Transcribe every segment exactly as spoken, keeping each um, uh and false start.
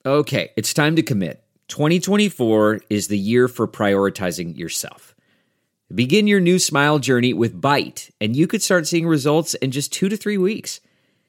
Okay, it's time to commit. twenty twenty-four is the year for prioritizing yourself. Begin your new smile journey with Byte, and you could start seeing results in just two to three weeks.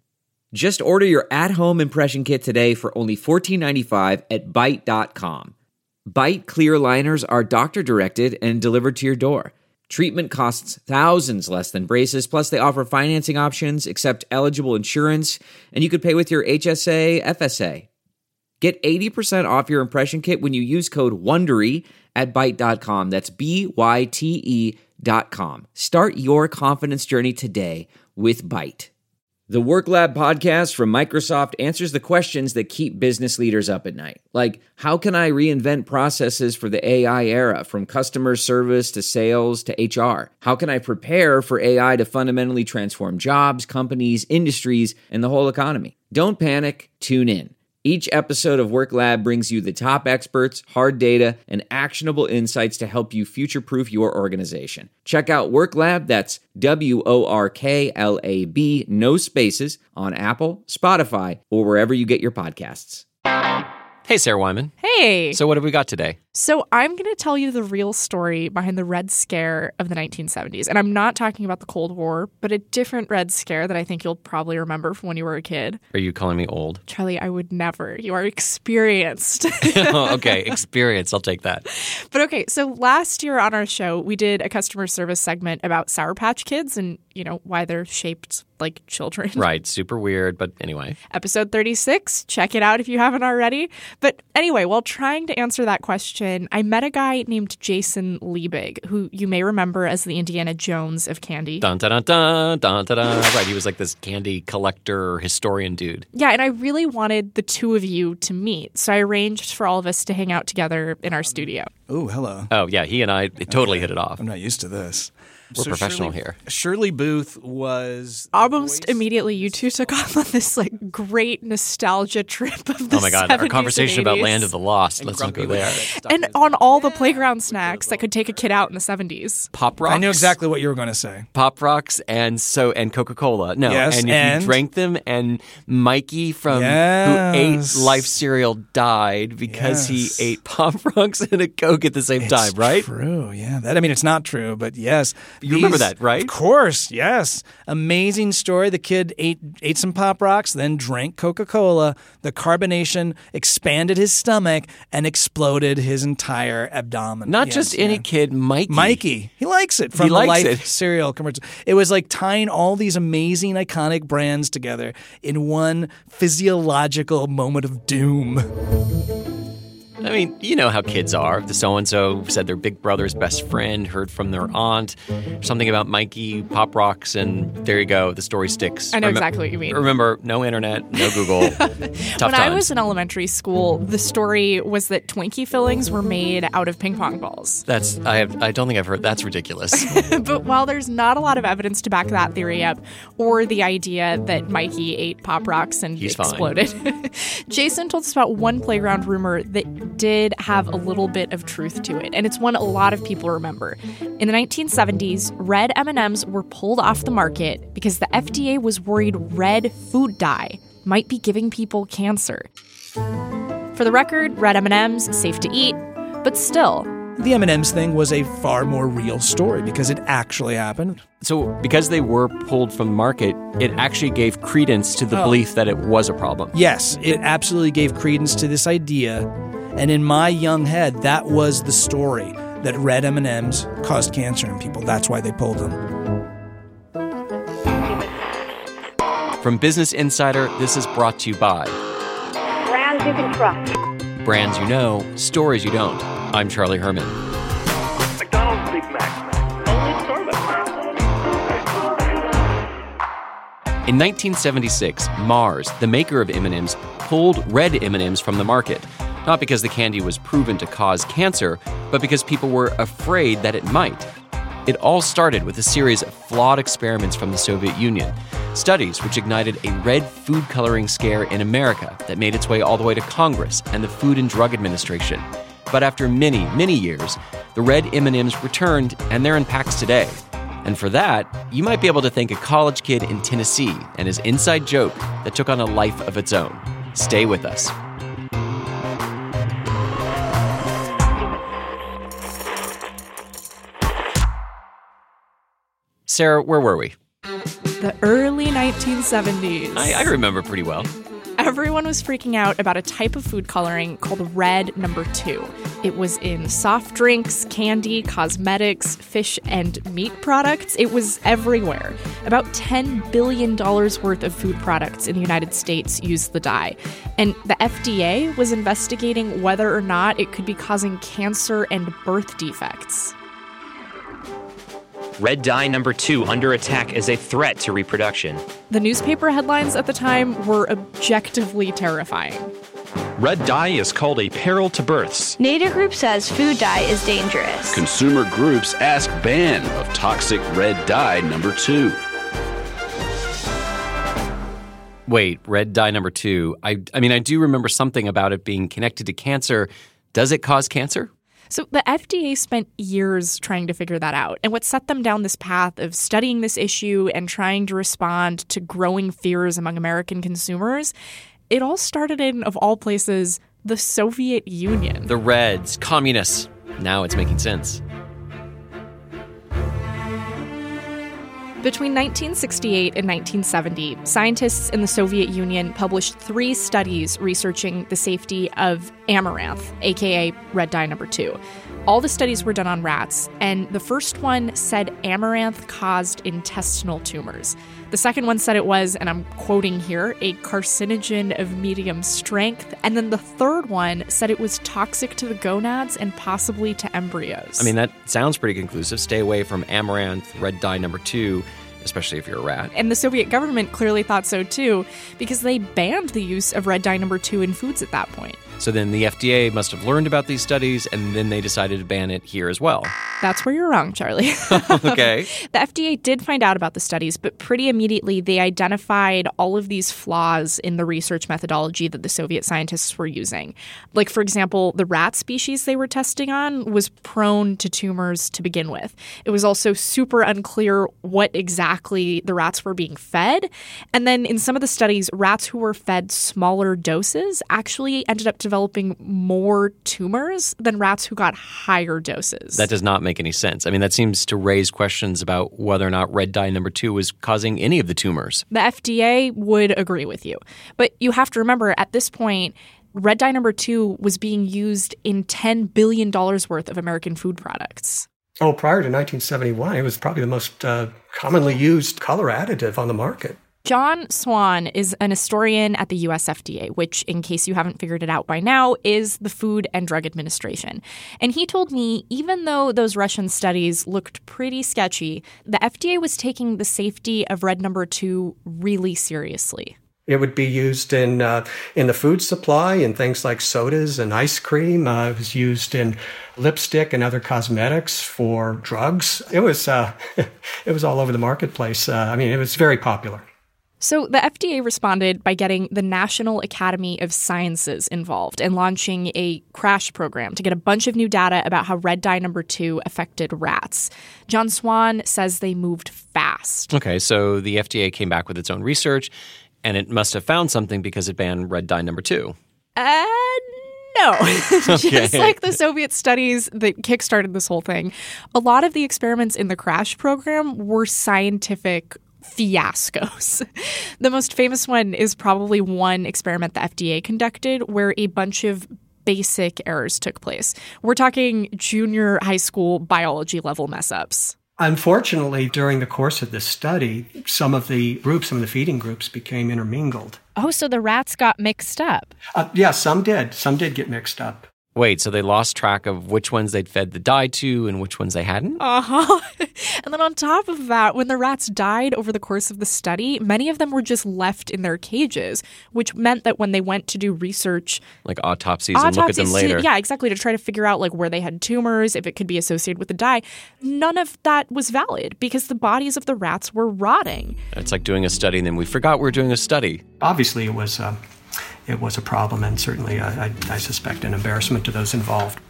Just order your at-home impression kit today for only fourteen ninety-five at byte dot com. Byte clear aligners are doctor-directed and delivered to your door. Treatment costs thousands less than braces, plus they offer financing options, accept eligible insurance, and you could pay with your H S A, F S A. Get eighty percent off your impression kit when you use code WONDERY at byte dot com. That's B Y T E dot com. Start your confidence journey today with Byte. The Work Lab podcast from Microsoft answers the questions that keep business leaders up at night. Like, how can I reinvent processes for the A I era, from customer service to sales to H R? How can I prepare for A I to fundamentally transform jobs, companies, industries, and the whole economy? Don't panic. Tune in. Each episode of Work Lab brings you the top experts, hard data, and actionable insights to help you future-proof your organization. Check out Work Lab, that's W O R K L A B, no spaces, on Apple, Spotify, or wherever you get your podcasts. Hey, Sarah Wyman. Hey. So what have we got today? So I'm going to tell you the real story behind the Red Scare of the nineteen seventies. And I'm not talking about the Cold War, but a different Red Scare that I think you'll probably remember from when you were a kid. Are you calling me old? Charlie, I would never. You are experienced. Okay, experience. I'll take that. But okay, so last year on our show, we did a customer service segment about Sour Patch Kids and, you know, why they're shaped like children. Right. Super weird. But anyway. Episode thirty-six. Check it out if you haven't already. But anyway, while trying to answer that question, I met a guy named Jason Liebig, who you may remember as the Indiana Jones of candy. Dun, dun, dun, dun, dun, dun, dun. Right. He was like this candy collector, historian dude. Yeah. And I really wanted the two of you to meet. So I arranged for all of us to hang out together in our studio. Oh, hello. Oh, yeah. He and I totally okay. hit it off. I'm not used to this. We're so professional Shirley, here. Shirley Booth was almost voice. Immediately. You two took off on this like great nostalgia trip of the Oh my God! seventies Our conversation and about eighties. Land of the Lost. Let's not go there. And on all the playground snacks that could take a kid out in the seventies. Pop Rocks. I knew exactly what you were going to say. Pop Rocks and so and Coca-Cola. No, Yes, and if and- you drank them, and Mikey from Yes. who ate Life cereal died because Yes. he ate Pop Rocks and a Coke at the same It's time. Right? True. Yeah. That I mean, it's not true, but yes. You remember These- that, right? Of course. Yes. Amazing story. The kid ate ate some Pop Rocks, then drank Coca-Cola. The carbonation expanded his stomach and exploded his entire abdomen. Not Yes, just any yeah. kid, Mikey. Mikey. He likes it from He the likes Life it. cereal commercial. It was like tying all these amazing, iconic brands together in one physiological moment of doom. I mean, you know how kids are. The so-and-so said their big brother's best friend heard from their aunt something about Mikey, Pop Rocks, and there you go. The story sticks. I know Remem- exactly what you mean. Remember, no internet, no Google. Tough when times. I was in elementary school, the story was that Twinkie fillings were made out of ping pong balls. That's I have I don't think I've heard that's ridiculous. But while there's not a lot of evidence to back that theory up, or the idea that Mikey ate Pop Rocks and He's fine. exploded, Jason told us about one playground rumor that did have a little bit of truth to it, and it's one a lot of people remember. In the nineteen seventies, red M and M's were pulled off the market because the F D A was worried red food dye might be giving people cancer. For the record, red M and M's, safe to eat, but still. The M and M's thing was a far more real story because it actually happened. So because they were pulled from the market, it actually gave credence to the Oh. belief that it was a problem. Yes, it absolutely gave credence to this idea. And in my young head, that was the story, that red M and M's caused cancer in people. That's why they pulled them. From Business Insider, this is brought to you by Brands you can trust. Brands You Know, Stories You Don't. I'm Charlie Herman. McDonald's Big Mac. Only Starbucks. In nineteen seventy-six, Mars, the maker of M and M's, pulled red M and M's from the market. Not because the candy was proven to cause cancer, but because people were afraid that it might. It all started with a series of flawed experiments from the Soviet Union, studies which ignited a red food coloring scare in America that made its way all the way to Congress and the Food and Drug Administration. But after many, many years, the red M and M's returned, and they're in packs today. And for that, you might be able to thank a college kid in Tennessee and his inside joke that took on a life of its own. Stay with us. Sarah, where were we? The early nineteen seventies. I, I remember pretty well. Everyone was freaking out about a type of food coloring called red number two. It was in soft drinks, candy, cosmetics, fish, and meat products. It was everywhere. About ten billion dollars worth of food products in the United States used the dye. And the F D A was investigating whether or not it could be causing cancer and birth defects. Red dye number two under attack as a threat to reproduction. The newspaper headlines at the time were objectively terrifying. Red dye is called a peril to births. NADA Group says food dye is dangerous. Consumer groups ask ban of toxic red dye number two. Wait, red dye number two. I, I mean, I do remember something about it being connected to cancer. Does it cause cancer? So the F D A spent years trying to figure that out. And what set them down this path of studying this issue and trying to respond to growing fears among American consumers, it all started in, of all places, the Soviet Union. The Reds, communists. Now it's making sense. Between nineteen sixty-eight and nineteen seventy, scientists in the Soviet Union published three studies researching the safety of amaranth, aka red dye number two. All the studies were done on rats, and the first one said amaranth caused intestinal tumors. The second one said it was, and I'm quoting here, a carcinogen of medium strength. And then the third one said it was toxic to the gonads and possibly to embryos. I mean, that sounds pretty conclusive. Stay away from amaranth, red dye number two, especially if you're a rat. And the Soviet government clearly thought so too, because they banned the use of red dye number two in foods at that point. So then the F D A must have learned about these studies, and then they decided to ban it here as well. That's where you're wrong, Charlie. Okay. The F D A did find out about the studies, but pretty immediately they identified all of these flaws in the research methodology that the Soviet scientists were using. Like, for example, the rat species they were testing on was prone to tumors to begin with. It was also super unclear what exactly the rats were being fed. And then in some of the studies, rats who were fed smaller doses actually ended up developing more tumors than rats who got higher doses. That does not make any sense. I mean, that seems to raise questions about whether or not red dye number two was causing any of the tumors. The F D A would agree with you. But you have to remember, at this point, red dye number two was being used in ten billion dollars worth of American food products. Oh, prior to nineteen seventy-one, it was probably the most uh, commonly used color additive on the market. John Swan is an historian at the U S F D A, which, in case you haven't figured it out by now, is the Food and Drug Administration. And he told me even though those Russian studies looked pretty sketchy, the F D A was taking the safety of red number two really seriously. It would be used in uh, in the food supply, in things like sodas and ice cream. Uh, it was used in lipstick and other cosmetics for drugs. It was uh, it was all over the marketplace. Uh, I mean, it was very popular. So the F D A responded by getting the National Academy of Sciences involved and launching a crash program to get a bunch of new data about how red dye number two affected rats. John Swan says they moved fast. Okay, so the F D A came back with its own research, and it must have found something because it banned red dye number two. Uh, no. Okay. Just like the Soviet studies that kickstarted this whole thing, a lot of the experiments in the crash program were scientific fiascos. The most famous one is probably one experiment the F D A conducted where a bunch of basic errors took place. We're talking junior high school biology level mess ups. Unfortunately, during the course of this study, some of the groups, some of the feeding groups became intermingled. Oh, so the rats got mixed up. Uh, yeah, some did. Some did get mixed up. Wait, so they lost track of which ones they'd fed the dye to and which ones they hadn't? Uh-huh. And then on top of that, when the rats died over the course of the study, many of them were just left in their cages, which meant that when they went to do research... Like autopsies, autopsies and look at them later. To, yeah, exactly, to try to figure out like where they had tumors, if it could be associated with the dye. None of that was valid because the bodies of the rats were rotting. It's like doing a study and then we forgot we were doing a study. Obviously, it was... Uh... It was a problem and certainly, uh, I, I suspect, an embarrassment to those involved.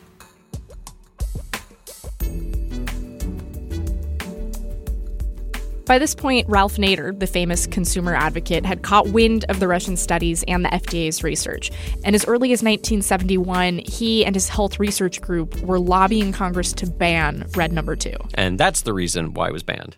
By this point, Ralph Nader, the famous consumer advocate, had caught wind of the Russian studies and the F D A's research. And as early as nineteen seventy-one, he and his health research group were lobbying Congress to ban red number two. And that's the reason why it was banned.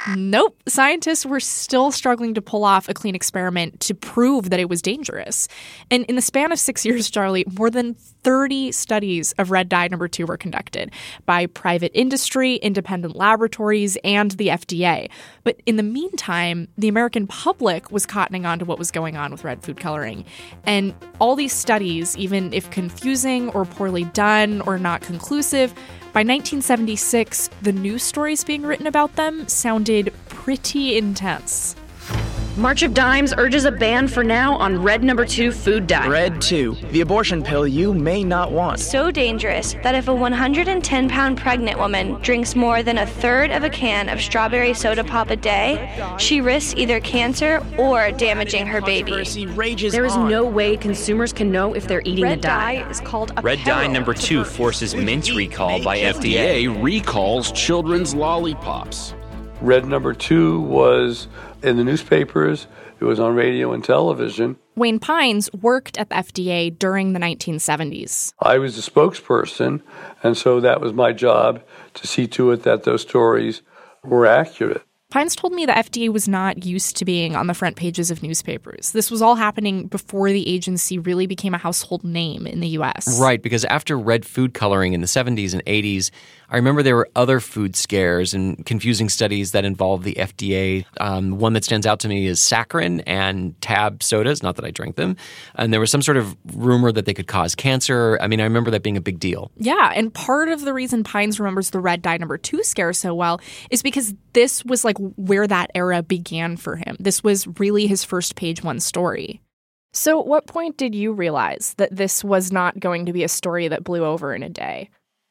Nope. Scientists were still struggling to pull off a clean experiment to prove that it was dangerous. And in the span of six years, Charlie, more than thirty studies of red dye number two were conducted by private industry, independent laboratories, and the F D A. But in the meantime, the American public was cottoning on to what was going on with red food coloring. And all these studies, even if confusing or poorly done or not conclusive, by nineteen seventy-six, the news stories being written about them sounded pretty intense. March of Dimes urges a ban for now on red number two food dye. Red two, the abortion pill you may not want. So dangerous that if a one hundred ten pound pregnant woman drinks more than a third of a can of strawberry soda pop a day, she risks either cancer or damaging her baby. There is no way consumers can know if they're eating red the dye. dye is called a Red dye number two forces mint recall by F D A. F D A recalls children's lollipops. Red number two was in the newspapers. It was on radio and television. Wayne Pines worked at the F D A during the nineteen seventies. I was the spokesperson, and so that was my job to see to it that those stories were accurate. Pines told me the F D A was not used to being on the front pages of newspapers. This was all happening before the agency really became a household name in the U S. Right, because after red food coloring in the seventies and eighties, I remember there were other food scares and confusing studies that involved the F D A. Um, one that stands out to me is saccharin and Tab sodas, not that I drank them. And there was some sort of rumor that they could cause cancer. I mean, I remember that being a big deal. Yeah, and part of the reason Pines remembers the red dye number two scare so well is because this was like where that era began for him. This was really his first page one story. So at what point did you realize that this was not going to be a story that blew over in a day?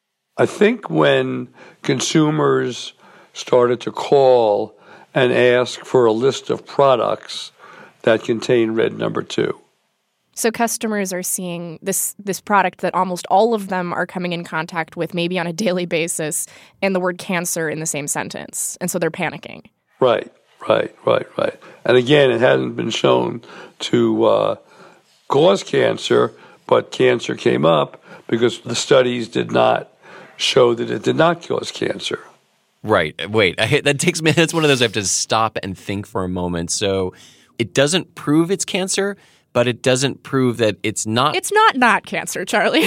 I think when consumers started to call and ask for a list of products that contain red number two. So customers are seeing this this product that almost all of them are coming in contact with maybe on a daily basis and the word cancer in the same sentence. And so they're panicking. Right, right, right, right. And again, it hasn't been shown to uh, cause cancer, but cancer came up because the studies did not show that it did not cause cancer. Right. Wait, I, that takes me, that's one of those I have to stop and think for a moment. So it doesn't prove it's cancer, but it doesn't prove that it's not. It's not not cancer, Charlie.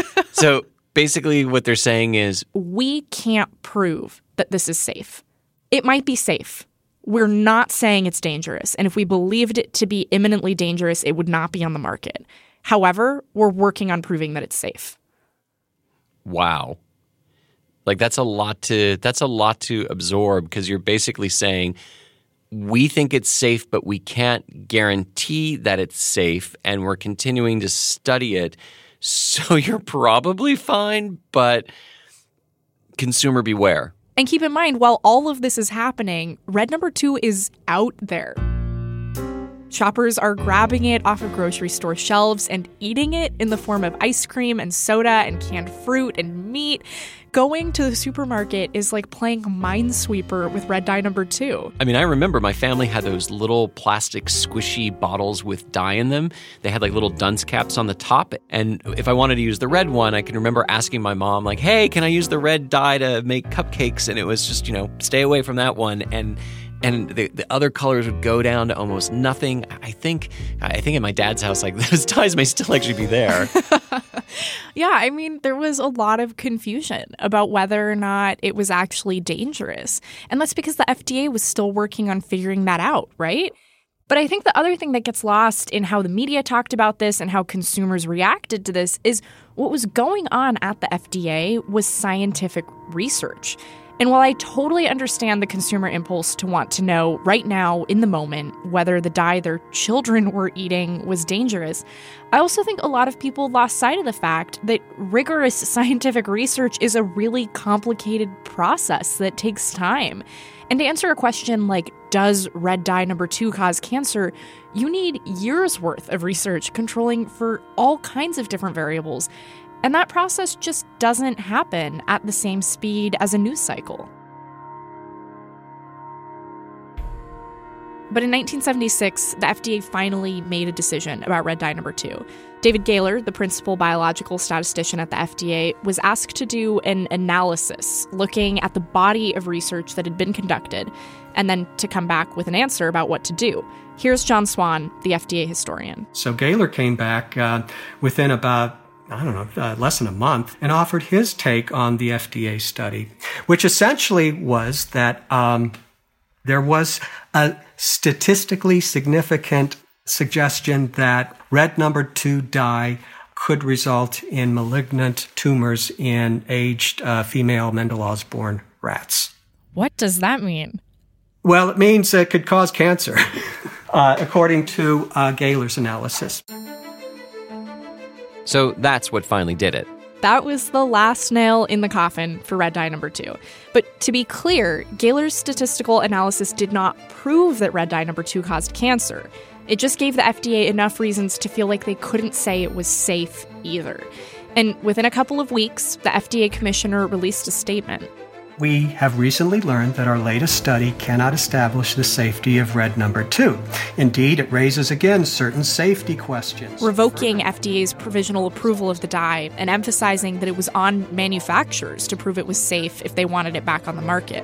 So basically what they're saying is, we can't prove that this is safe. It might be safe. We're not saying it's dangerous. And if we believed it to be imminently dangerous, it would not be on the market. However, we're working on proving that it's safe. Wow. Like that's a lot to that's a lot to absorb, because you're basically saying we think it's safe, but we can't guarantee that it's safe, and we're continuing to study it. So you're probably fine, but consumer beware. And keep in mind, while all of this is happening, red number two is out there. Shoppers are grabbing it off of grocery store shelves and eating it in the form of ice cream and soda and canned fruit and meat. Going to the supermarket is like playing Minesweeper with red dye number two. I mean, I remember my family had those little plastic squishy bottles with dye in them. They had like little dunce caps on the top. And if I wanted to use the red one, I can remember asking my mom, like, hey, can I use the red dye to make cupcakes? And it was just, you know, stay away from that one. And And the, the other colors would go down to almost nothing. I think I think at my dad's house, like those dyes may still actually be there. Yeah, I mean, there was a lot of confusion about whether or not it was actually dangerous. And that's because the F D A was still working on figuring that out, right? But I think the other thing that gets lost in how the media talked about this and how consumers reacted to this is what was going on at the F D A was scientific research. And while I totally understand the consumer impulse to want to know right now, in the moment, whether the dye their children were eating was dangerous, I also think a lot of people lost sight of the fact that rigorous scientific research is a really complicated process that takes time. And to answer a question like, does red dye number two cause cancer, you need years worth of research controlling for all kinds of different variables. And that process just doesn't happen at the same speed as a news cycle. But in nineteen seventy-six, the F D A finally made a decision about red dye number two. David Gaylor, the principal biological statistician at the F D A, was asked to do an analysis looking at the body of research that had been conducted, and then to come back with an answer about what to do. Here's John Swan, the F D A historian. So Gaylor came back uh, within about I don't know, uh, less than a month, and offered his take on the F D A study, which essentially was that um, there was a statistically significant suggestion that red number two dye could result in malignant tumors in aged uh, female Mendelhaus-born rats. What does that mean? Well, it means it could cause cancer, uh, according to uh, Gaylor's analysis. So that's what finally did it. That was the last nail in the coffin for red dye number two. But to be clear, Gaylor's statistical analysis did not prove that red dye number two caused cancer. It just gave the F D A enough reasons to feel like they couldn't say it was safe either. And within a couple of weeks, the F D A commissioner released a statement. We have recently learned that our latest study cannot establish the safety of red number two. Indeed, it raises again certain safety questions. Revoking F D A's provisional approval of the dye and emphasizing that it was on manufacturers to prove it was safe if they wanted it back on the market.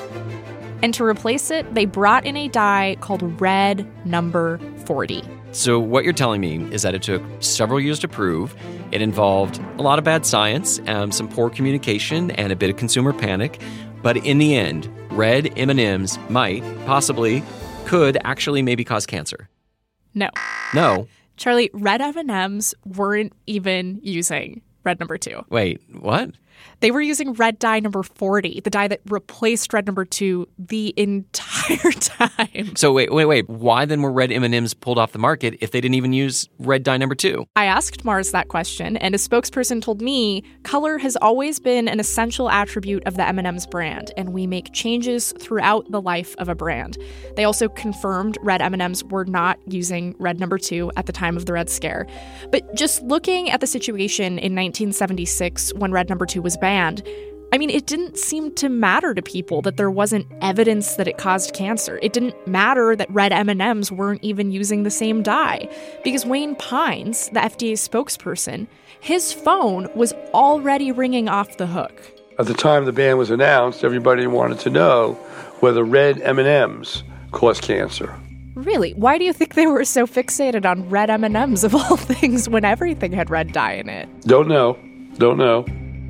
And to replace it, they brought in a dye called red number forty. So what you're telling me is that it took several years to prove. It involved a lot of bad science, um, some poor communication, and a bit of consumer panic. But in the end, red M and M's might, possibly, could actually maybe cause cancer. No. No. Charlie, red M and M's weren't even using red number two. Wait, what? They were using red dye number forty, the dye that replaced red number two the entire time. So wait, wait, wait. Why then were red M and M's pulled off the market if they didn't even use red dye number two? I asked Mars that question, and a spokesperson told me color has always been an essential attribute of the M and M's brand, and we make changes throughout the life of a brand. They also confirmed red M and M's were not using red number two at the time of the Red Scare. But just looking at the situation in nineteen seventy-six when red number two was banned, I mean, it didn't seem to matter to people that there wasn't evidence that it caused cancer. It didn't matter that red M and M's weren't even using the same dye. Because Wayne Pines, the F D A spokesperson, his phone was already ringing off the hook. At the time the ban was announced, everybody wanted to know whether red M and M's caused cancer. Really? Why do you think they were so fixated on red M and M's of all things when everything had red dye in it? Don't know. Don't know.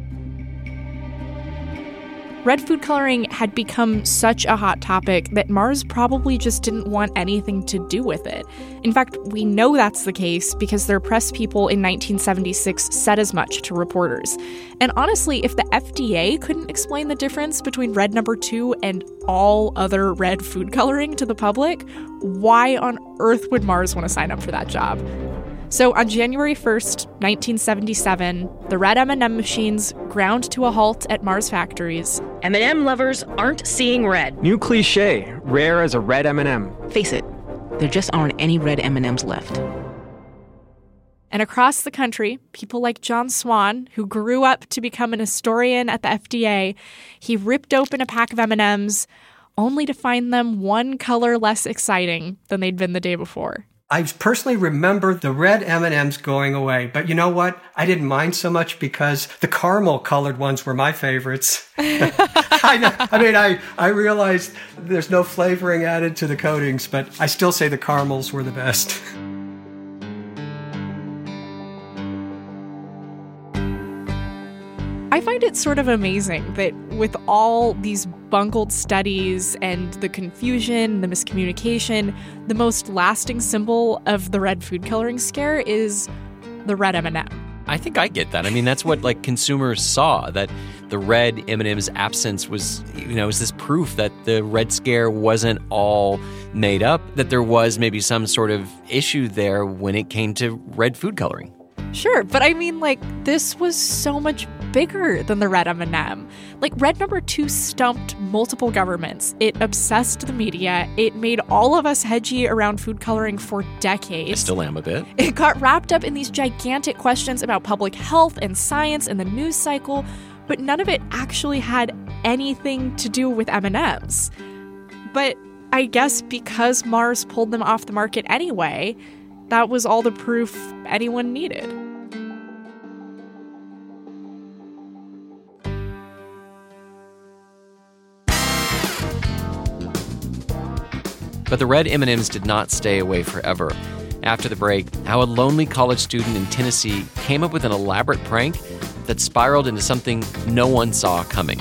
Red food coloring had become such a hot topic that Mars probably just didn't want anything to do with it. In fact, we know that's the case because their press people in nineteen seventy-six said as much to reporters. And honestly, if the F D A couldn't explain the difference between red number two and all other red food coloring to the public, why on earth would Mars want to sign up for that job? So on January first, nineteen seventy-seven, the red M and M machines ground to a halt at Mars factories. M and M lovers aren't seeing red. New cliche, rare as a red M and M. Face it, there just aren't any red M and M's left. And across the country, people like John Swan, who grew up to become an historian at the F D A, he ripped open a pack of M and M's only to find them one color less exciting than they'd been the day before. I personally remember the red M and M's going away, but you know what? I didn't mind so much because the caramel colored ones were my favorites. I, know, I mean, I, I realized there's no flavoring added to the coatings, but I still say the caramels were the best. I find it sort of amazing that with all these bungled studies and the confusion, the miscommunication, the most lasting symbol of the red food coloring scare is the red M and M. I think I get that. I mean, that's what like consumers saw, that the red M and M's absence was, you know, was this proof that the Red Scare wasn't all made up, that there was maybe some sort of issue there when it came to red food coloring. Sure, but I mean, like, this was so much bigger than the red M and M. Like, red number two stumped multiple governments. It obsessed the media. It made all of us hedgy around food coloring for decades. I still am a bit. It got wrapped up in these gigantic questions about public health and science and the news cycle, but none of it actually had anything to do with M and M's. But I guess because Mars pulled them off the market anyway, that was all the proof anyone needed. But the red M and M's did not stay away forever. After the break, how a lonely college student in Tennessee came up with an elaborate prank that spiraled into something no one saw coming.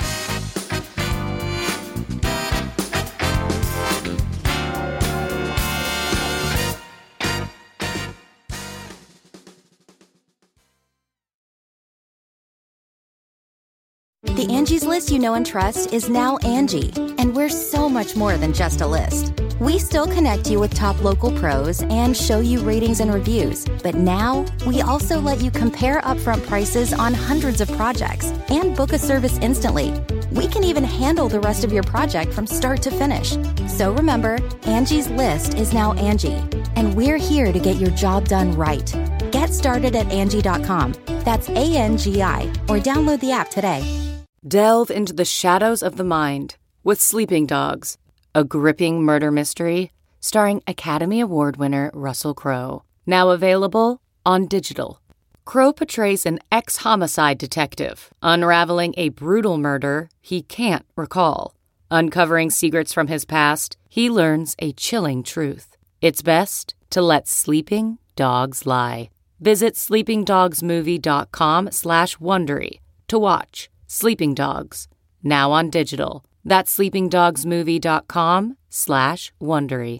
The Angie's List you know and trust is now Angie, and we're so much more than just a list. We still connect you with top local pros and show you ratings and reviews, but now we also let you compare upfront prices on hundreds of projects and book a service instantly. We can even handle the rest of your project from start to finish. So remember, Angie's List is now Angie, and we're here to get your job done right. Get started at Angie dot com. That's A N G I, or download the app today. Delve into the shadows of the mind with Sleeping Dogs, a gripping murder mystery starring Academy Award winner Russell Crowe. Now available on digital. Crowe portrays an ex-homicide detective unraveling a brutal murder he can't recall. Uncovering secrets from his past, he learns a chilling truth. It's best to let sleeping dogs lie. Visit sleepingdogsmovie.com slash Wondery to watch Sleeping Dogs, now on digital. That's sleepingdogsmovie.com slash Wondery.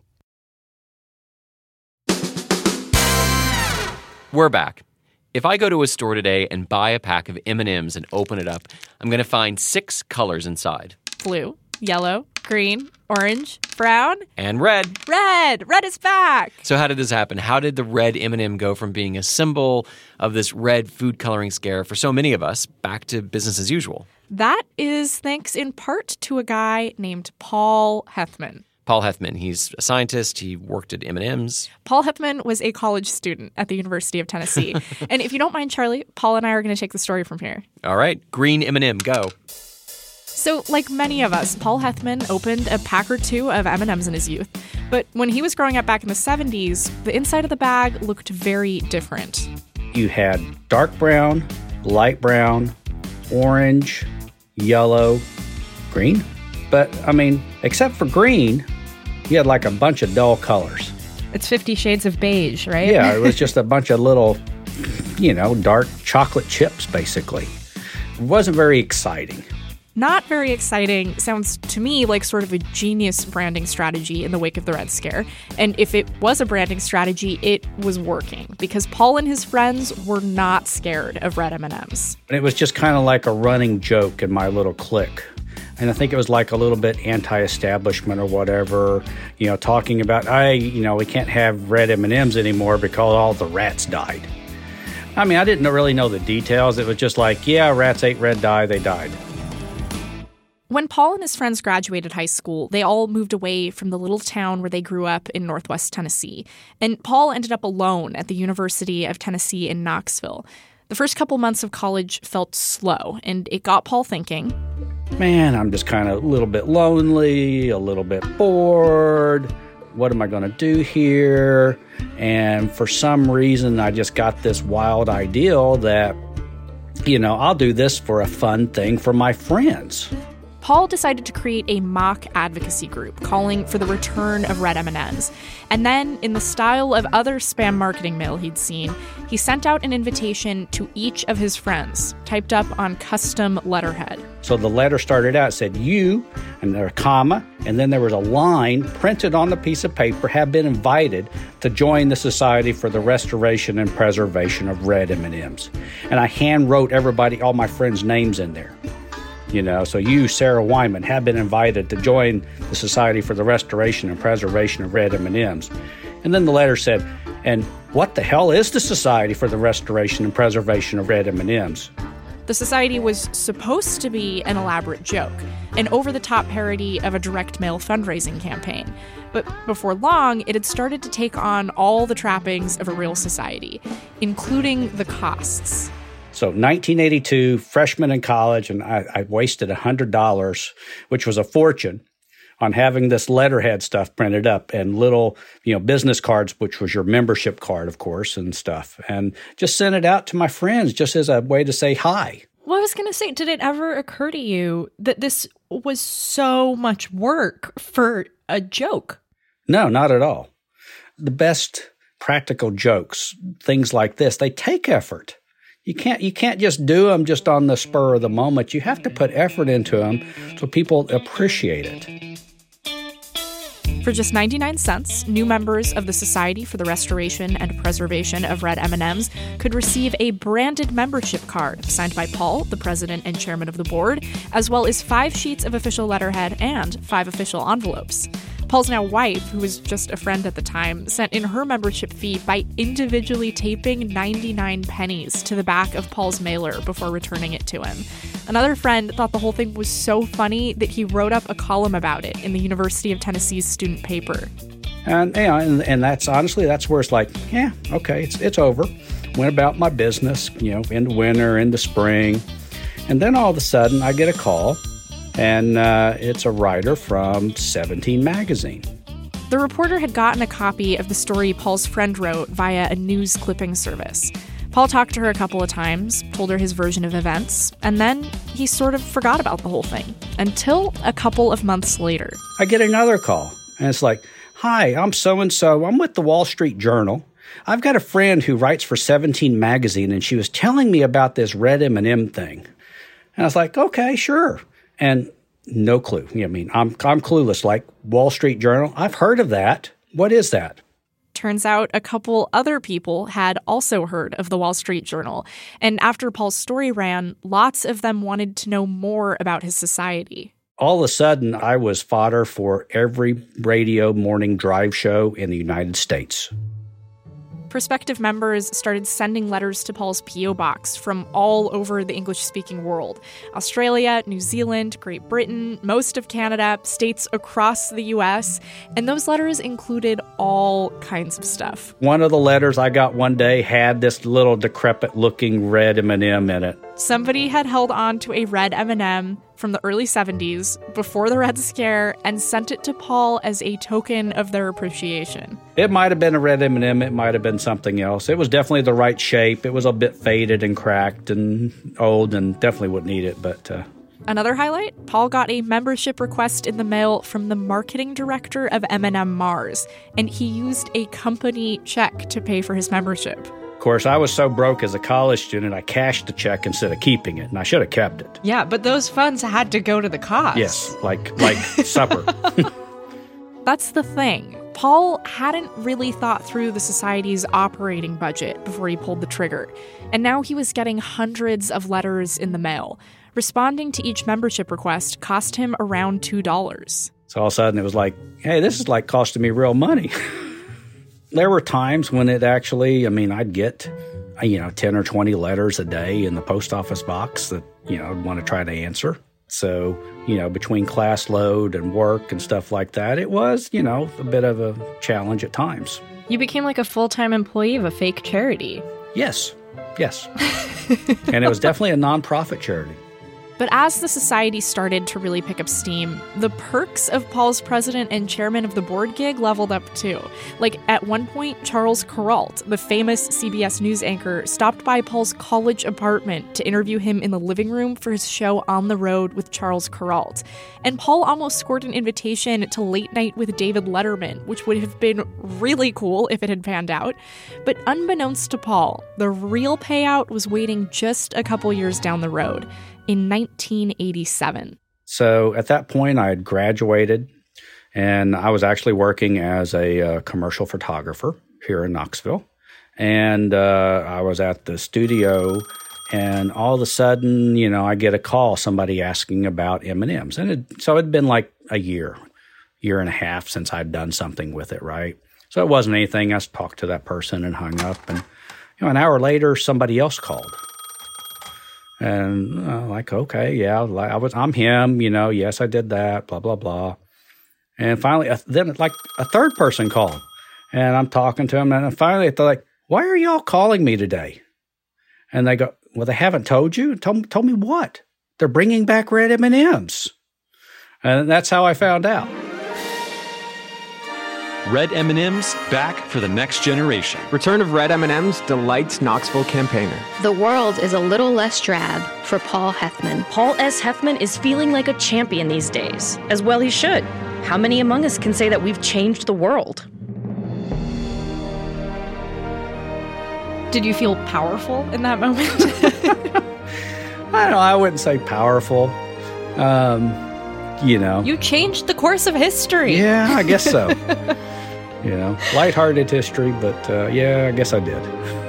We're back. If I go to a store today and buy a pack of M and M's and open it up, I'm going to find six colors inside. Blue, yellow, green, orange, brown, and red. Red! Red is back! So how did this happen? How did the red M and M go from being a symbol of this red food coloring scare for so many of us back to business as usual? That is thanks in part to a guy named Paul Hethman. Paul Hethman, he's a scientist. He worked at M and M's. Paul Hethman was a college student at the University of Tennessee. And if you don't mind, Charlie, Paul and I are going to take the story from here. All right. Green M and M, go. So, like many of us, Paul Hethman opened a pack or two of M and M's in his youth. But when he was growing up back in the seventies, the inside of the bag looked very different. You had dark brown, light brown, orange, yellow, green. But, I mean, except for green, you had like a bunch of dull colors. It's Fifty Shades of Beige, right? Yeah, it was just a bunch of little, you know, dark chocolate chips, basically. It wasn't very exciting. Not very exciting sounds to me like sort of a genius branding strategy in the wake of the Red Scare. And if it was a branding strategy, it was working because Paul and his friends were not scared of red M and M's. And it was just kind of like a running joke in my little clique. And I think it was like a little bit anti-establishment or whatever, you know, talking about, I, you know, we can't have red M and M's anymore because all the rats died. I mean, I didn't really know the details. It was just like, yeah, rats ate red dye, they died. When Paul and his friends graduated high school, they all moved away from the little town where they grew up in Northwest Tennessee. And Paul ended up alone at the University of Tennessee in Knoxville. The first couple months of college felt slow, and it got Paul thinking, man, I'm just kind of a little bit lonely, a little bit bored. What am I going to do here? And for some reason, I just got this wild ideal that, you know, I'll do this for a fun thing for my friends. Paul decided to create a mock advocacy group calling for the return of red M and M's. And then, in the style of other spam marketing mail he'd seen, he sent out an invitation to each of his friends, typed up on custom letterhead. So the letter started out, said you, and there a comma, and then there was a line printed on the piece of paper, have been invited to join the Society for the Restoration and Preservation of Red M and M's. And I hand wrote everybody, all my friends' names in there. You know, so you, Sarah Wyman, have been invited to join the Society for the Restoration and Preservation of Red M and M's. And then the letter said, and what the hell is the Society for the Restoration and Preservation of Red M and M's? The society was supposed to be an elaborate joke, an over-the-top parody of a direct mail fundraising campaign. But before long, it had started to take on all the trappings of a real society, including the costs. So nineteen eighty-two, freshman in college, and I, I wasted one hundred dollars, which was a fortune, on having this letterhead stuff printed up and little, you know, business cards, which was your membership card, of course, and stuff, and just sent it out to my friends just as a way to say hi. Well, I was going to say, did it ever occur to you that this was so much work for a joke? No, not at all. The best practical jokes, things like this, they take effort. You can't you can't just do them just on the spur of the moment. You have to put effort into them so people appreciate it. For just ninety-nine cents, new members of the Society for the Restoration and Preservation of Red M and M's could receive a branded membership card signed by Paul, the president and chairman of the board, as well as five sheets of official letterhead and five official envelopes. Paul's now wife, who was just a friend at the time, sent in her membership fee by individually taping ninety-nine pennies to the back of Paul's mailer before returning it to him. Another friend thought the whole thing was so funny that he wrote up a column about it in the University of Tennessee's student paper. And, you know, and and that's honestly, that's where it's like, yeah, okay, it's it's over. Went about my business, you know, into winter, into spring. And then all of a sudden I get a call. And uh, it's a writer from seventeen magazine. The reporter had gotten a copy of the story Paul's friend wrote via a news clipping service. Paul talked to her a couple of times, told her his version of events, and then he sort of forgot about the whole thing, until a couple of months later. I get another call, and it's like, hi, I'm so-and-so. I'm with the Wall Street Journal. I've got a friend who writes for seventeen magazine, and she was telling me about this Red M and M thing. And I was like, okay, sure. And no clue. I mean, I'm I'm clueless. Like Wall Street Journal, I've heard of that. What is that? Turns out a couple other people had also heard of the Wall Street Journal. And after Paul's story ran, lots of them wanted to know more about his society. All of a sudden, I was fodder for every radio morning drive show in the United States. Prospective members started sending letters to Paul's P O box from all over the English-speaking world. Australia, New Zealand, Great Britain, most of Canada, states across the U S, and those letters included all kinds of stuff. One of the letters I got one day had this little decrepit-looking red M and M in it. Somebody had held on to a red M and M from the early seventies, before the Red Scare, and sent it to Paul as a token of their appreciation. It might have been a red M and M. It might have been something else. It was definitely the right shape. It was a bit faded and cracked and old and definitely wouldn't eat it, but... Uh... Another highlight, Paul got a membership request in the mail from the marketing director of M and M Mars, and he used a company check to pay for his membership. Of course, I was so broke as a college student, I cashed the check instead of keeping it, and I should have kept it. Yeah, but those funds had to go to the cause. Yes, like like supper. That's the thing. Paul hadn't really thought through the society's operating budget before he pulled the trigger, and now he was getting hundreds of letters in the mail. Responding to each membership request cost him around two dollars. So all of a sudden it was like, hey, this is like costing me real money. There were times when it actually, I mean, I'd get, you know, ten or twenty letters a day in the post office box that, you know, I'd want to try to answer. So, you know, between class load and work and stuff like that, it was, you know, a bit of a challenge at times. You became like a full-time employee of a fake charity. Yes, yes. And it was definitely a nonprofit charity. But as the society started to really pick up steam, the perks of Paul's president and chairman of the board gig leveled up too. Like at one point, Charles Kuralt, the famous C B S News anchor, stopped by Paul's college apartment to interview him in the living room for his show On the Road with Charles Kuralt. And Paul almost scored an invitation to Late Night with David Letterman, which would have been really cool if it had panned out. But unbeknownst to Paul, the real payout was waiting just a couple years down the road. In nineteen eighty-seven. So at that point, I had graduated, and I was actually working as a uh, commercial photographer here in Knoxville. And uh, I was at the studio, and all of a sudden, you know, I get a call, somebody asking about M and M's. And it, so it'd been like a year, year and a half since I'd done something with it, right? So it wasn't anything. I just talked to that person and hung up. And, you know, an hour later, somebody else called. And uh, like, okay, yeah, I was, I'm him, you know, yes, I did that, blah, blah, blah. And finally, uh, then like a third person called, and I'm talking to him, and finally they're like, why are y'all calling me today? And they go, well, they haven't told you? Told, told me what? They're bringing back red M and M's. And that's how I found out. Red M and M's back for the next generation. Return of Red M and M's delights Knoxville campaigner. The world is a little less drab for Paul Hethman. Paul S. Hethman is feeling like a champion these days. As well he should. How many among us can say that we've changed the world? Did you feel powerful in that moment? I don't know. I wouldn't say powerful. Um, you know. You changed the course of history. Yeah, I guess so. You know, lighthearted history, but uh, yeah, I guess I did.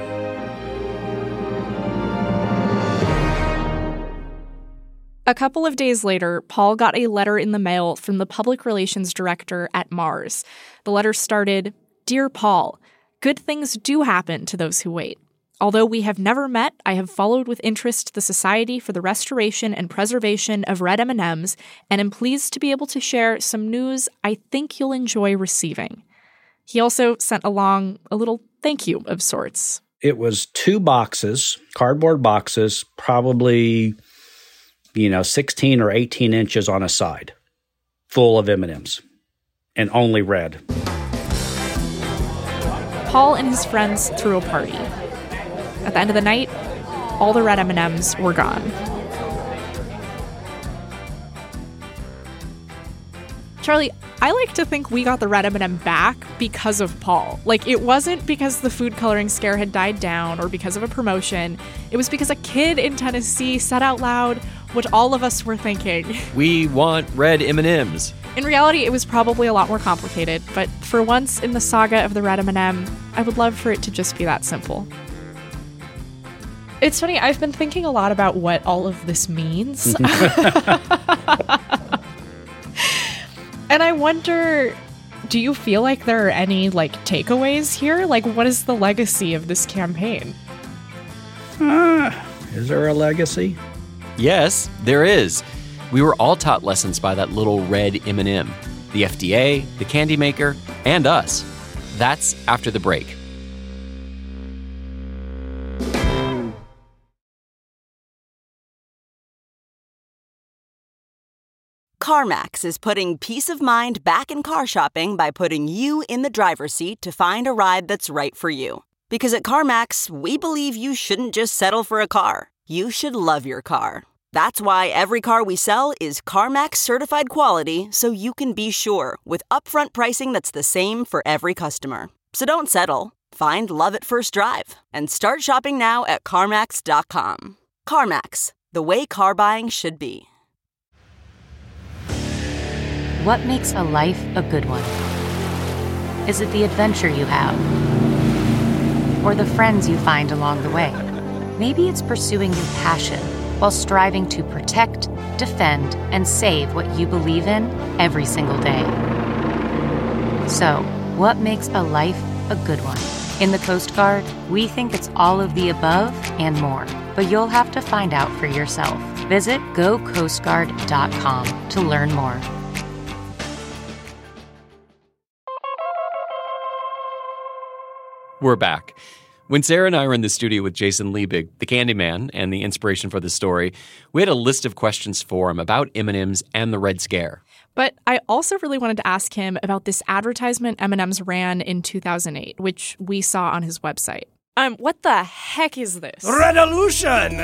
A couple of days later, Paul got a letter in the mail from the public relations director at Mars. The letter started, "Dear Paul, good things do happen to those who wait. Although we have never met, I have followed with interest the Society for the Restoration and Preservation of Red M and M's and am pleased to be able to share some news I think you'll enjoy receiving." He also sent along a little thank you of sorts. It was two boxes, cardboard boxes, probably, you know, sixteen or eighteen inches on a side, full of M and M's, and only red. Paul and his friends threw a party. At the end of the night, all the red M and M's were gone. Charlie, I like to think we got the red M and M back because of Paul. Like, it wasn't because the food coloring scare had died down or because of a promotion. It was because a kid in Tennessee said out loud what all of us were thinking. We want red M and M's. In reality, it was probably a lot more complicated, but for once in the saga of the red M and M, I would love for it to just be that simple. It's funny, I've been thinking a lot about what all of this means. And I wonder, do you feel like there are any, like, takeaways here? Like, what is the legacy of this campaign? Uh, is there a legacy? Yes, there is. We were all taught lessons by that little red M and M. The F D A, the candy maker, and us. That's after the break. CarMax is putting peace of mind back in car shopping by putting you in the driver's seat to find a ride that's right for you. Because at CarMax, we believe you shouldn't just settle for a car. You should love your car. That's why every car we sell is CarMax certified quality, so you can be sure with upfront pricing that's the same for every customer. So don't settle. Find love at first drive and start shopping now at CarMax dot com. CarMax, the way car buying should be. What makes a life a good one? Is it the adventure you have? Or the friends you find along the way? Maybe it's pursuing your passion while striving to protect, defend, and save what you believe in every single day. So, what makes a life a good one? In the Coast Guard, we think it's all of the above and more, but you'll have to find out for yourself. Visit go coast guard dot com to learn more. We're back. When Sarah and I were in the studio with Jason Liebig, the Candyman, and the inspiration for the story, we had a list of questions for him about M and M's and the Red Scare. But I also really wanted to ask him about this advertisement M and M's ran in two thousand eight, which we saw on his website. Um, what the heck is this? Redolution!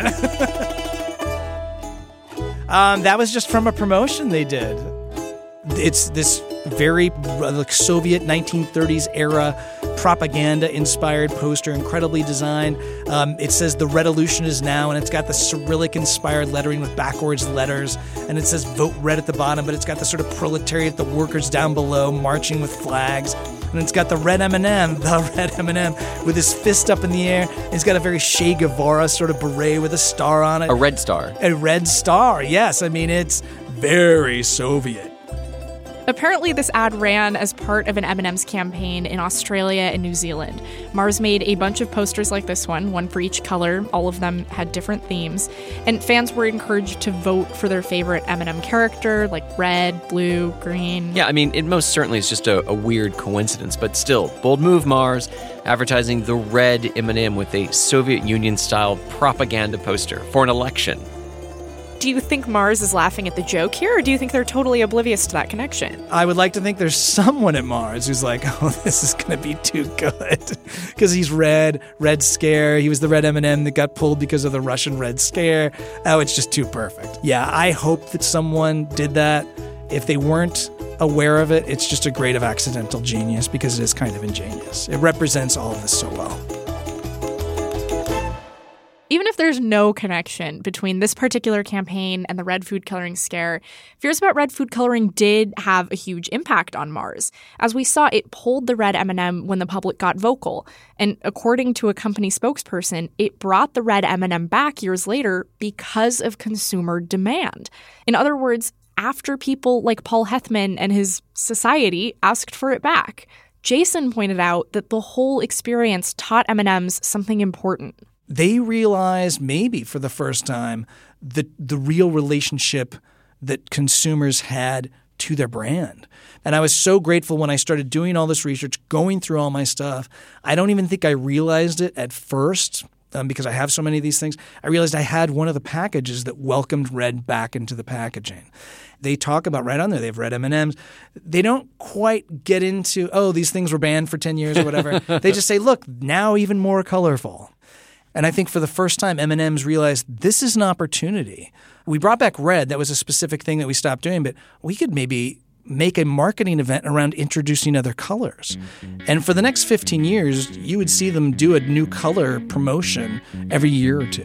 um, that was just from a promotion they did. It's this very like Soviet nineteen thirties era propaganda-inspired poster, incredibly designed. Um, it says the Redolution is now, and it's got the Cyrillic-inspired lettering with backwards letters, and it says vote red at the bottom, but it's got the sort of proletariat, the workers down below, marching with flags. And it's got the red M and M, the red M and M, with his fist up in the air. And he's got a very Che Guevara sort of beret with a star on it. A red star. A red star, yes. I mean, it's very Soviet. Apparently, this ad ran as part of an M and M's campaign in Australia and New Zealand. Mars made a bunch of posters like this one, one for each color. All of them had different themes. And fans were encouraged to vote for their favorite M and M character, like red, blue, green. Yeah, I mean, it most certainly is just a, a weird coincidence, but still, bold move, Mars, advertising the red M and M with a Soviet Union-style propaganda poster for an election. Do you think Mars is laughing at the joke here, or do you think they're totally oblivious to that connection? I would like to think there's someone at Mars who's like, oh, this is going to be too good. Because he's red, Red Scare. He was the red M and M that got pulled because of the Russian Red Scare. Oh, it's just too perfect. Yeah, I hope that someone did that. If they weren't aware of it, it's just a grade of accidental genius because it is kind of ingenious. It represents all of this so well. Even if there's no connection between this particular campaign and the red food coloring scare, fears about red food coloring did have a huge impact on Mars. As we saw, it pulled the red M and M when the public got vocal. And according to a company spokesperson, it brought the red M and M back years later because of consumer demand. In other words, after people like Paul Hethman and his society asked for it back. Jason pointed out that the whole experience taught M and M's something important. They realized maybe for the first time the the real relationship that consumers had to their brand. And I was so grateful when I started doing all this research, going through all my stuff. I don't even think I realized it at first um, because I have so many of these things. I realized I had one of the packages that welcomed red back into the packaging. They talk about right on there, they have red M and M's. They don't quite get into, oh, these things were banned for ten years or whatever. They just say, look, now even more colorful. And I think for the first time, M and M's realized this is an opportunity. We brought back red. That was a specific thing that we stopped doing, but we could maybe make a marketing event around introducing other colors. Mm-hmm. And for the next fifteen years, you would see them do a new color promotion every year or two.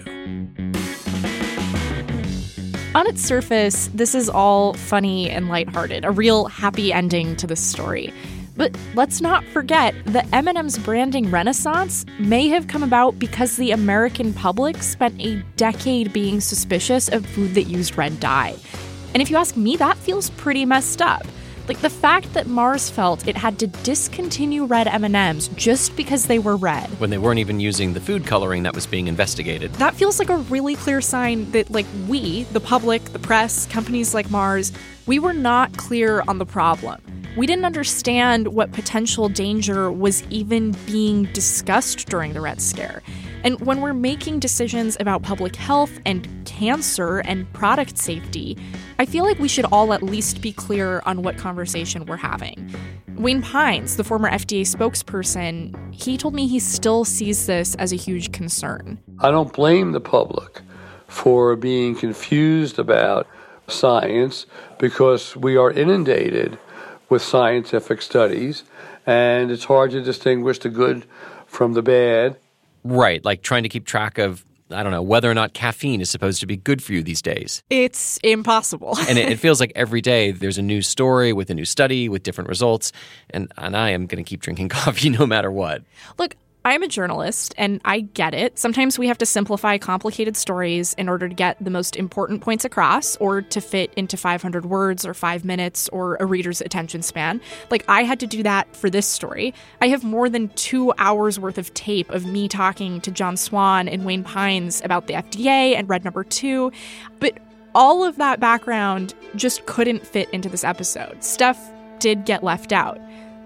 On its surface, this is all funny and lighthearted, a real happy ending to this story. But let's not forget that M and M's branding renaissance may have come about because the American public spent a decade being suspicious of food that used red dye. And if you ask me, that feels pretty messed up. Like the fact that Mars felt it had to discontinue red M and M's just because they were red. When they weren't even using the food coloring that was being investigated. That feels like a really clear sign that, like, we, the public, the press, companies like Mars, we were not clear on the problem. We didn't understand what potential danger was even being discussed during the Red Scare. And when we're making decisions about public health and cancer and product safety, I feel like we should all at least be clear on what conversation we're having. Wayne Pines, the former F D A spokesperson, he told me he still sees this as a huge concern. I don't blame the public for being confused about science because we are inundated with scientific studies, and it's hard to distinguish the good from the bad. Right, like trying to keep track of, I don't know, whether or not caffeine is supposed to be good for you these days. It's impossible. And it, it feels like every day there's a new story with a new study with different results, and, and I am going to keep drinking coffee no matter what. Look, I'm a journalist, and I get it. Sometimes we have to simplify complicated stories in order to get the most important points across or to fit into five hundred words or five minutes or a reader's attention span. Like, I had to do that for this story. I have more than two hours worth of tape of me talking to John Swan and Wayne Pines about the F D A and Red Number Two. But all of that background just couldn't fit into this episode. Stuff did get left out.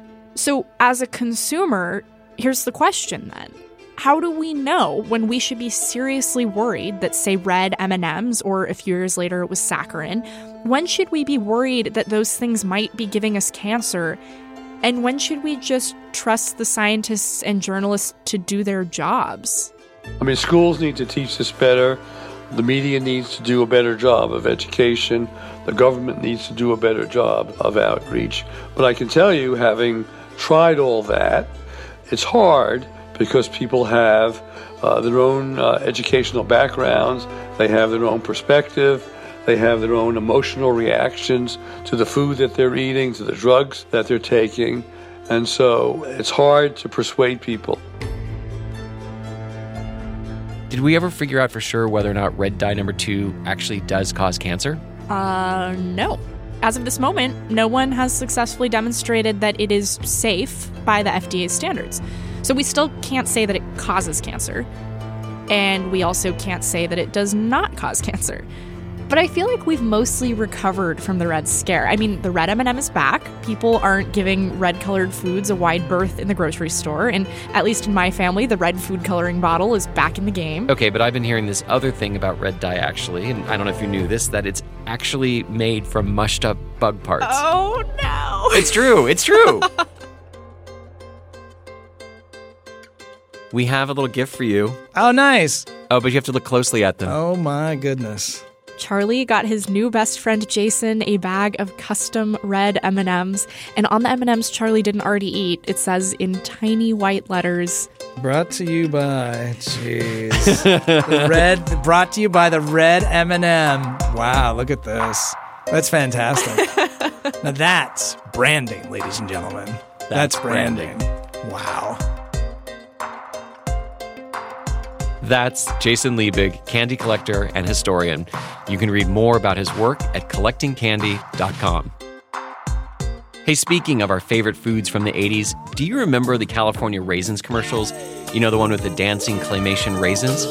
So as a consumer, here's the question then. How do we know when we should be seriously worried that, say, red M and M's, or a few years later it was saccharin? When should we be worried that those things might be giving us cancer? And when should we just trust the scientists and journalists to do their jobs? I mean, schools need to teach this better. The media needs to do a better job of education. The government needs to do a better job of outreach. But I can tell you, having tried all that, it's hard because people have uh, their own uh, educational backgrounds, they have their own perspective, they have their own emotional reactions to the food that they're eating, to the drugs that they're taking, and so it's hard to persuade people. Did we ever figure out for sure whether or not red dye number two actually does cause cancer? Uh, no. As of this moment, no one has successfully demonstrated that it is safe by the F D A standards. So we still can't say that it causes cancer. And we also can't say that it does not cause cancer. But I feel like we've mostly recovered from the red scare. I mean, the red M and M is back. People aren't giving red-colored foods a wide berth in the grocery store. And at least in my family, the red food coloring bottle is back in the game. Okay, but I've been hearing this other thing about red dye, actually, and I don't know if you knew this, that it's actually made from mushed up bug parts. Oh, no. It's true. It's true. We have a little gift for you. Oh, nice. Oh, but you have to look closely at them. Oh, my goodness. Charlie got his new best friend Jason a bag of custom red M and M's. And on the M and M's Charlie didn't already eat, it says in tiny white letters, brought to you by, jeez, the red, brought to you by the red M and M. Wow, look at this. That's fantastic. Now that's branding, ladies and gentlemen. That's, that's branding. branding. Wow. That's Jason Liebig, candy collector and historian. You can read more about his work at collecting candy dot com. Hey, speaking of our favorite foods from the eighties, do you remember the California Raisins commercials? You know, the one with the dancing claymation raisins?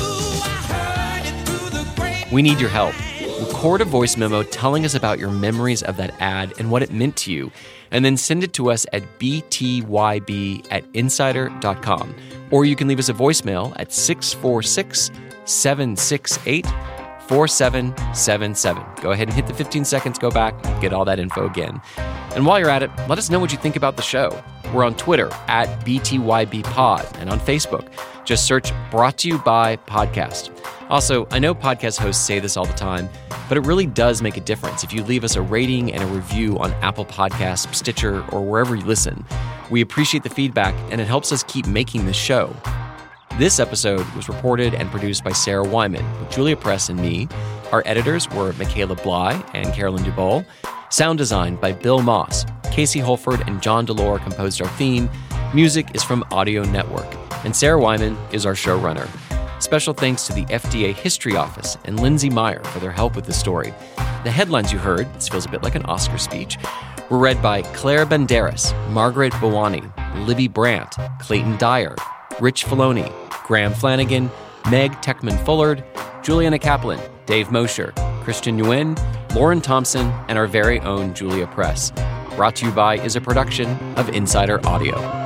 We need your help. Record a voice memo telling us about your memories of that ad and what it meant to you, and then send it to us at b t y b at insider dot com. Or you can leave us a voicemail at six four six, seven six eight, four seven seven seven. Go ahead and hit the fifteen seconds, go back, and get all that info again. And while you're at it, let us know what you think about the show. We're on Twitter at B T Y B Pod and on Facebook. Just search Brought to You by Podcast. Also, I know podcast hosts say this all the time, but it really does make a difference if you leave us a rating and a review on Apple Podcasts, Stitcher, or wherever you listen. We appreciate the feedback, and it helps us keep making this show. This episode was reported and produced by Sarah Wyman with Julia Press and me. Our editors were Michaela Bly and Carolyn Dubol. Sound design by Bill Moss. Casey Holford and John Delore composed our theme. Music is from Audio Network. And Sarah Wyman is our showrunner. Special thanks to the F D A History Office and Lindsay Meyer for their help with the story. The headlines you heard, this feels a bit like an Oscar speech, were read by Claire Banderas, Margaret Bawani, Libby Brandt, Clayton Dyer, Rich Filoni, Graham Flanagan, Meg Techman-Fullard, Juliana Kaplan, Dave Mosher, Christian Nguyen, Lauren Thompson, and our very own Julia Press. Brought to you by is a production of Insider Audio.